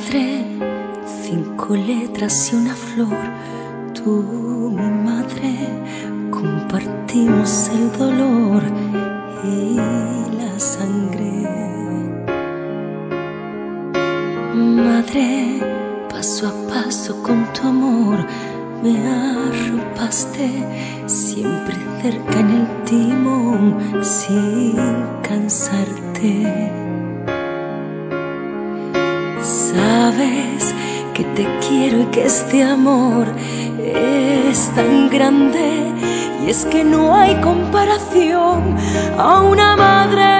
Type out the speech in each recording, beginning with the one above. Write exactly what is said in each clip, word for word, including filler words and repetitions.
madre, cinco letras y una flor. Tú, mi madre, compartimos el dolor y la sangre. Madre, paso a paso con tu amor me arropaste, siempre cerca en el timón sin cansarte. Sabes que te quiero y que este amor es tan grande, y es que no hay comparación a una madre.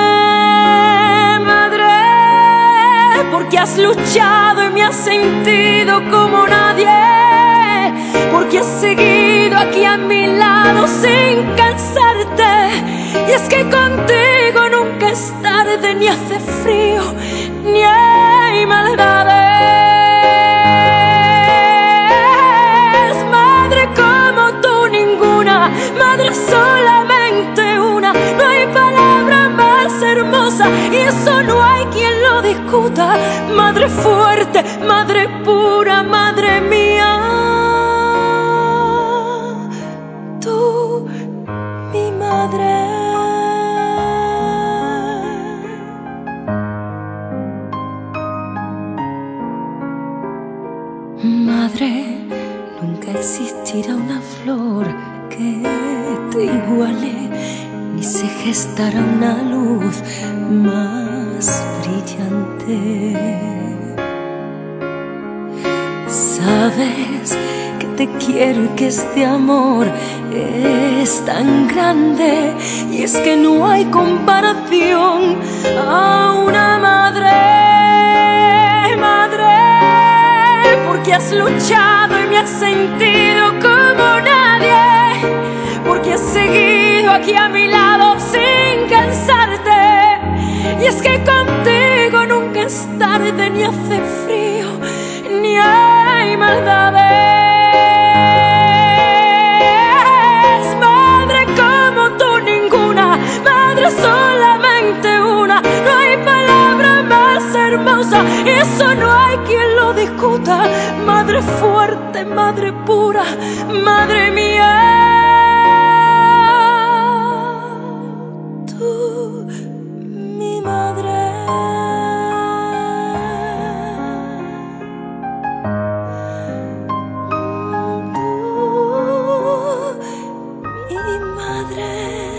Madre, porque has luchado y me has sentido como nadie, porque has seguido aquí a mi lado sin cansarte. Y es que contigo nunca es tarde, ni hace frío, ni hay maldades. Madre como tú ninguna, madre solamente una. No hay palabra más hermosa y eso no hay quien lo discuta. Madre fuerte, madre pura, madre mía. Tú, mi madre. Madre, nunca existirá una flor que te iguale, ni se gestará una luz más brillante. Sabes que te quiero y que este amor es tan grande, y es que no hay comparación a una madre. Porque has luchado y me has sentido como nadie, porque has seguido aquí a mi lado sin cansarte. Y es que contigo nunca es tarde, ni hace frío, ni hay maldades. Madre como tú ninguna, madre solamente una. No hay palabra más hermosa, eso no hay quien lo discuta. Madre fuerte, madre pura, madre mía. Tú, mi madre. Tú, mi madre.